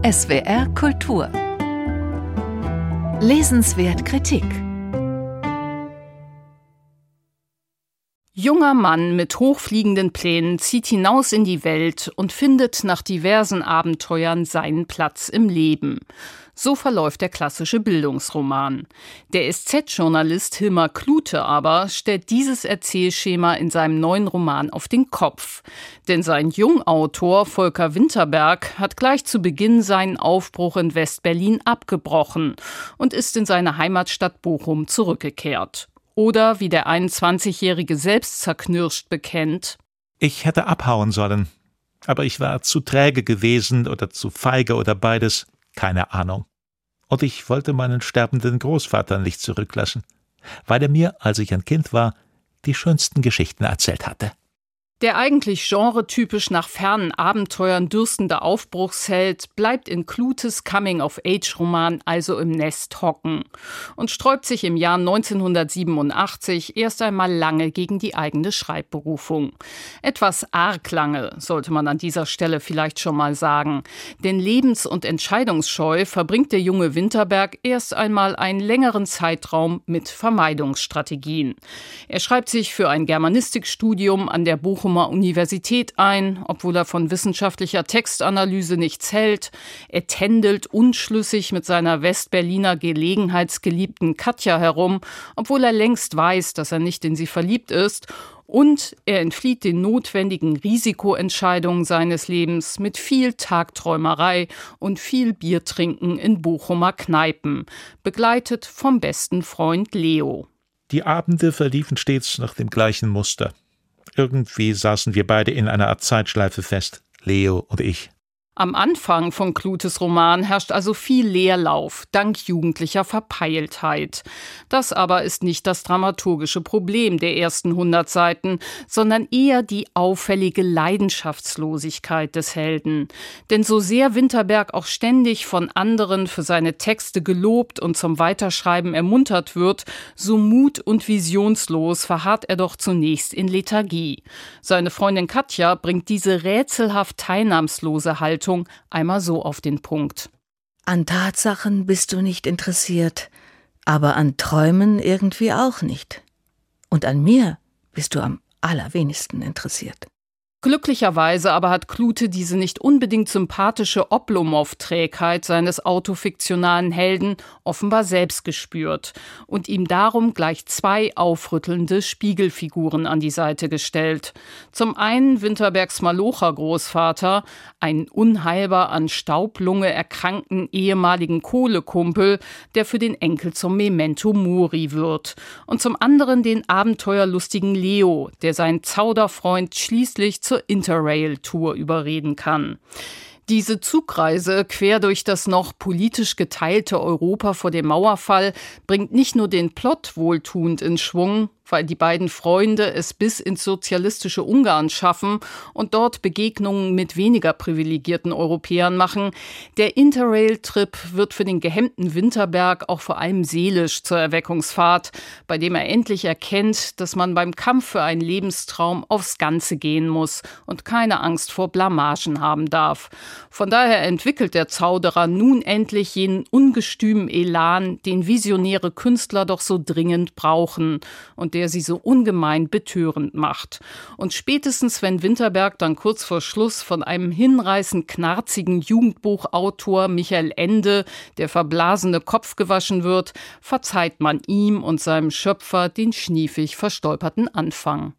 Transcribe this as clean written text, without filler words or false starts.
SWR Kultur. Lesenswert Kritik. Junger Mann mit hochfliegenden Plänen zieht hinaus in die Welt und findet nach diversen Abenteuern seinen Platz im Leben. So verläuft der klassische Bildungsroman. Der SZ-Journalist Hilmar Klute aber stellt dieses Erzählschema in seinem neuen Roman auf den Kopf. Denn sein Jungautor Volker Winterberg hat gleich zu Beginn seinen Aufbruch in West-Berlin abgebrochen und ist in seine Heimatstadt Bochum zurückgekehrt. Oder wie der 21-Jährige selbst zerknirscht bekennt: Ich hätte abhauen sollen, aber ich war zu träge gewesen oder zu feige oder beides, keine Ahnung. Und ich wollte meinen sterbenden Großvater nicht zurücklassen, weil er mir, als ich ein Kind war, die schönsten Geschichten erzählt hatte. Der eigentlich genretypisch nach fernen Abenteuern dürstende Aufbruchsheld bleibt in Klutes Coming-of-Age-Roman also im Nest hocken und sträubt sich im Jahr 1987 erst einmal lange gegen die eigene Schreibberufung. Etwas arg lange, sollte man an dieser Stelle vielleicht schon mal sagen. Denn lebens- und entscheidungsscheu verbringt der junge Winterberg erst einmal einen längeren Zeitraum mit Vermeidungsstrategien. Er schreibt sich für ein Germanistikstudium an der Bochumer Universität ein, obwohl er von wissenschaftlicher Textanalyse nichts hält. Er tändelt unschlüssig mit seiner Westberliner gelegenheitsgeliebten Katja herum, obwohl er längst weiß, dass er nicht in sie verliebt ist. Und er entflieht den notwendigen Risikoentscheidungen seines Lebens mit viel Tagträumerei und viel Biertrinken in Bochumer Kneipen, begleitet vom besten Freund Leo. Die Abende verliefen stets nach dem gleichen Muster. Irgendwie saßen wir beide in einer Art Zeitschleife fest, Leo und ich. Am Anfang von Klutes Roman herrscht also viel Leerlauf, dank jugendlicher Verpeiltheit. Das aber ist nicht das dramaturgische Problem der ersten 100 Seiten, sondern eher die auffällige Leidenschaftslosigkeit des Helden. Denn so sehr Winterberg auch ständig von anderen für seine Texte gelobt und zum Weiterschreiben ermuntert wird, so mut- und visionslos verharrt er doch zunächst in Lethargie. Seine Freundin Katja bringt diese rätselhaft teilnahmslose Haltung einmal so auf den Punkt. An Tatsachen bist du nicht interessiert, aber an Träumen irgendwie auch nicht. Und an mir bist du am allerwenigsten interessiert. Glücklicherweise aber hat Klute diese nicht unbedingt sympathische Oblomov-Trägheit seines autofiktionalen Helden offenbar selbst gespürt und ihm darum gleich 2 aufrüttelnde Spiegelfiguren an die Seite gestellt. Zum einen Winterbergs Malocher-Großvater, einen unheilbar an Staublunge erkrankten ehemaligen Kohlekumpel, der für den Enkel zum Memento Mori wird. Und zum anderen den abenteuerlustigen Leo, der seinen Zauderfreund schließlich zur Interrail-Tour überreden kann. Diese Zugreise quer durch das noch politisch geteilte Europa vor dem Mauerfall bringt nicht nur den Plot wohltuend in Schwung, weil die beiden Freunde es bis ins sozialistische Ungarn schaffen und dort Begegnungen mit weniger privilegierten Europäern machen. Der Interrail-Trip wird für den gehemmten Winterberg auch vor allem seelisch zur Erweckungsfahrt, bei dem er endlich erkennt, dass man beim Kampf für einen Lebenstraum aufs Ganze gehen muss und keine Angst vor Blamagen haben darf. Von daher entwickelt der Zauderer nun endlich jenen ungestümen Elan, den visionäre Künstler doch so dringend brauchen und der sie so ungemein betörend macht. Und spätestens, wenn Winterberg dann kurz vor Schluss von einem hinreißend knarzigen Jugendbuchautor Michael Ende der verblasene Kopf gewaschen wird, verzeiht man ihm und seinem Schöpfer den schniefig verstolperten Anfang.